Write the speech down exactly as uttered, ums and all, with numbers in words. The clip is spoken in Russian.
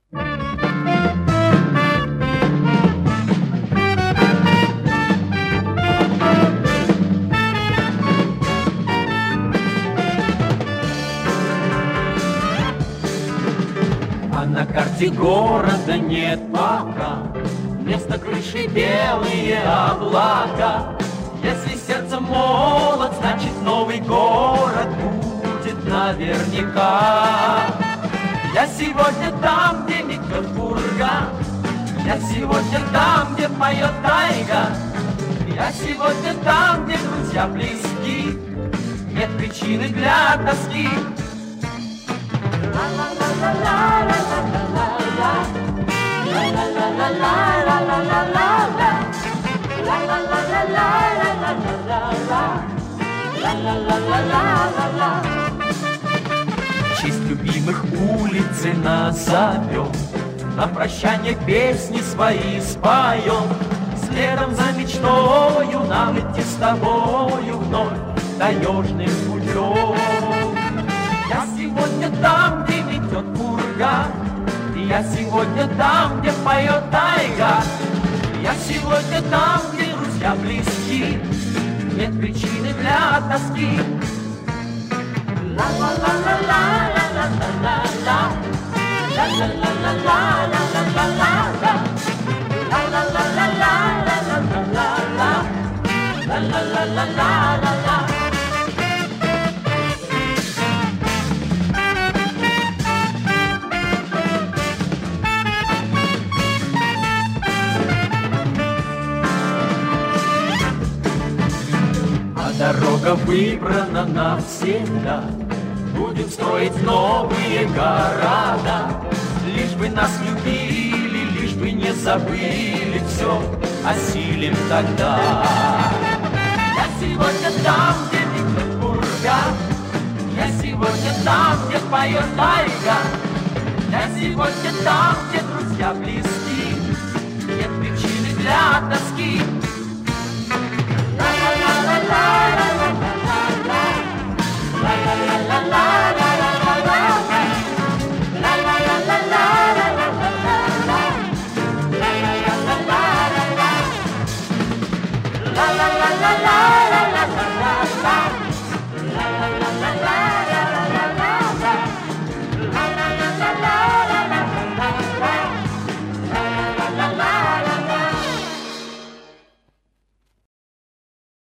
А на карте города нет пока, вместо крыши белые облака. Если сердце молод, значит новый город будет наверняка. Я сегодня там, где метет пурга, я сегодня там, где поет тайга, я сегодня там, где друзья близки, нет причины для тоски. В честь любимых улиц и назовем, на прощание песни свои споем. Следом за мечтою нам идти с тобою вновь таежным путем. Я сегодня там, где метет пурга, я сегодня там, где поет тайга, я сегодня там, где друзья близки, нет причины для тоски. Дорога выбрана навсегда, будем строить новые города. Лишь бы нас любили, лишь бы не забыли, все осилим тогда. Я сегодня там, где метет пурга, я сегодня там, где поет тайга, я сегодня там, где друзья близки, нет причины для тоски.